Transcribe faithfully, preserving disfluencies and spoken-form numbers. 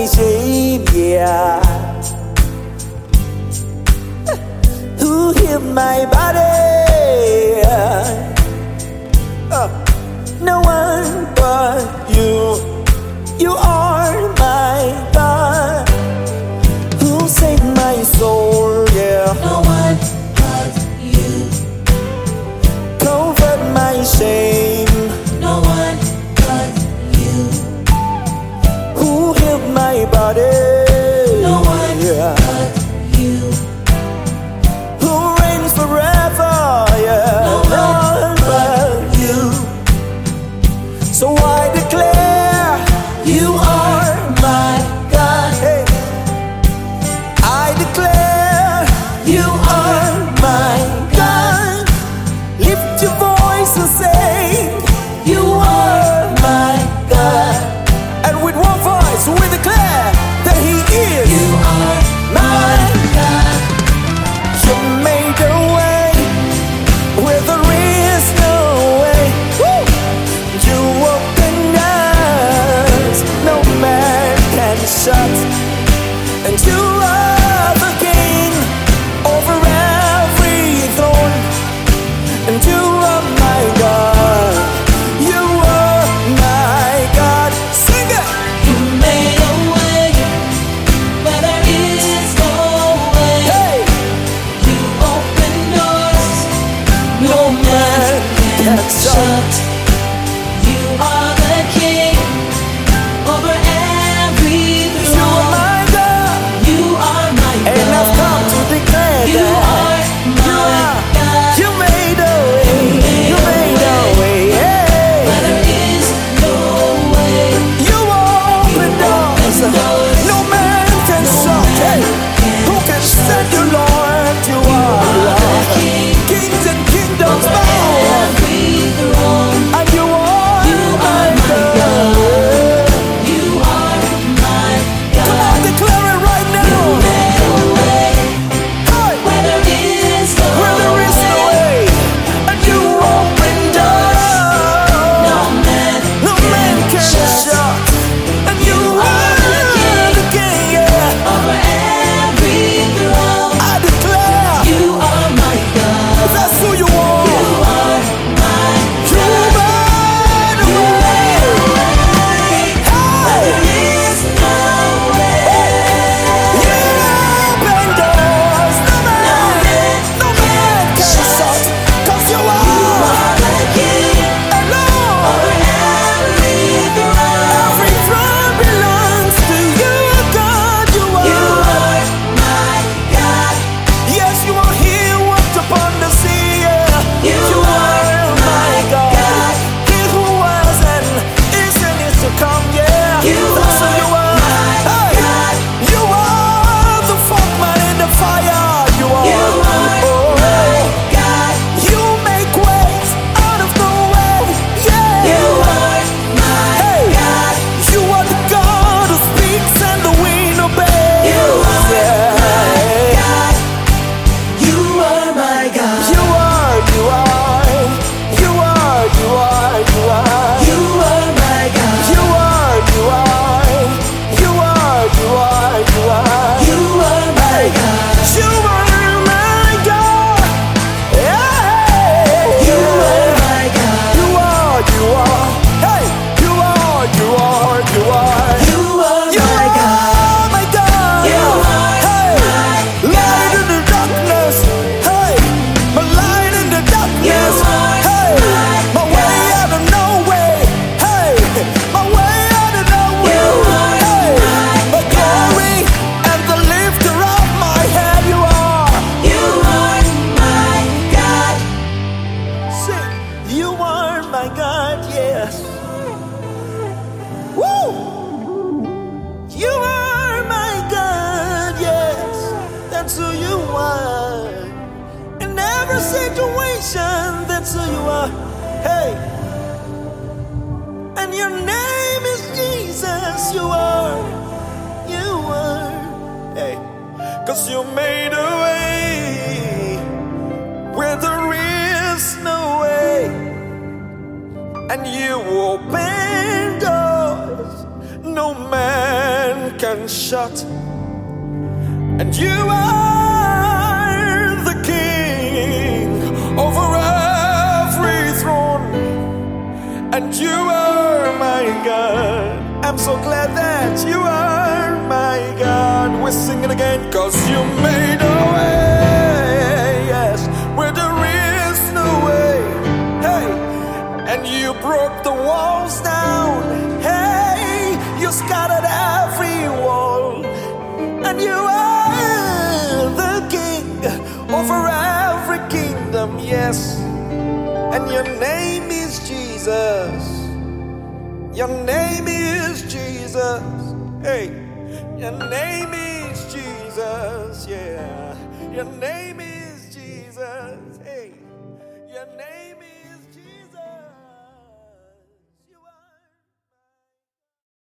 my shame, yeah. Who healed my body? Uh, no one but you. You are my God. Who saved my soul, yeah. No one but you. Covered my shame. No one but you. Who healed my body? No one yeah. but you. Who reigns forever, yeah. No one but you. So I declare You are my God. hey, I declare You are my God. Lift your voice and say You are my God. and with one voice we declare that he is. You are my God. You made a way where there is no way. Woo! You opened eyes no man can shut, and you are the king over every throne, and you are my God. You are my God. Sing it. You made a way where there is no way. Hey, You open doors no man can shut. You are the king over every you are throne. my God, You are my and I've come to God. declare You that are you my are. God. You made a way. You made a way. Hey. Where there is no way. You open doors no man can shut. Hey, who can stand you, Lord? You are Lord. Kings and kingdoms bow, Every throne. and you are You are my God. You are my Come on, God. declare it right now. Made a way Hey, where there is no where there is no way, and you open doors No man no man can shut, and you are the King. Yeah, over every throne. I declare You are my God. that's who you are. You are my You made a way. Where there is no way. You open doors no man, no man can shut, 'cause you You are are the King alone. over every throne. Every throne belongs to you, God. You You are. are my God. Yes, you are here, walked upon the sea. Yeah. You are my God. He who was and is and is to come. Yeah, You that's who are you are. my Hey, God. you are the fourth man in the fire. You are. You are oh, my God. you make ways out of no way. Yeah. You are my Hey, God. you are the God who speaks and the wind obeys. You are yeah. my God. You are my God. You are, you are, you are, you are, you are. You are my God. You are, you are, you are, you are, you are. You are my God. You are my God. Yeah. You are my God. You are, you are. Hey, you are, you are, you are. You are You my God. are my God. You are Hey, my light in the darkness. Hey, my light in the darkness. You are Hey, my my way out of no way. Hey, my way out of no way. You are Hey, my my glory and the lifter of my head. You are. You are my God. Say, you are my God. Yes. Woo! You are my God, yes, that's who you are. In every situation, that's who you are. Hey, and your name is Jesus. You are, you are. Hey, 'cause you made a way where there is no way, and you open doors no man can can shut. And you are the King over every throne. And you are my God. I'm so glad that you are my God. We're singing again, 'cause you made a way, yes, where there is no way. Hey, and you broke the walls down. Hey, you scattered every wall. And you are the King over every kingdom, yes. And your name is Jesus. Your name is Jesus. Hey, your name is Jesus. Yeah, your name is Jesus. Hey, your name is